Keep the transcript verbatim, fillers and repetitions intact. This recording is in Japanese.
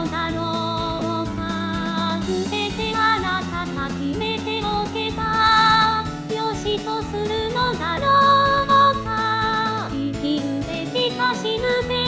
のだろうか。すべてあなたが決めておけばよしとするのだろうか。生きるべきか死ぬべき